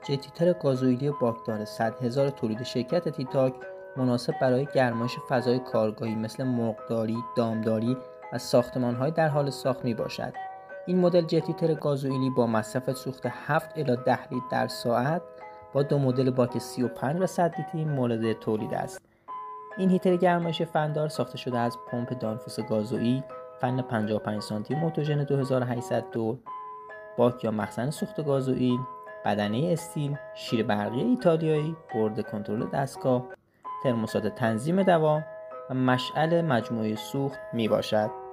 جتیتر گازوئیلی باکدار 100,000 تولید شرکت تیتاک مناسب برای گرمایش فضای کارگاهی مثل مرغداری، دامداری و ساختمان‌های در حال ساخت میباشد. این مدل جتیتر گازوئیلی با مصرف سوخت 7 الی 10 لیتر در ساعت با دو مدل باک 35 و 100 لیتری مورد تولید است. این هیتر گرمایش فندار ساخته شده از پمپ دانفوس گازوئیل، فن 55 سانتی موتوژن 2800 دور، باک یا مخزن سوخت گازوئیل، بدنه استیل، شیر برقی ایتالیایی، بورد کنترل دستگاه، ترموستات تنظیم دوام و مشعل مجموعه سوخت می باشد.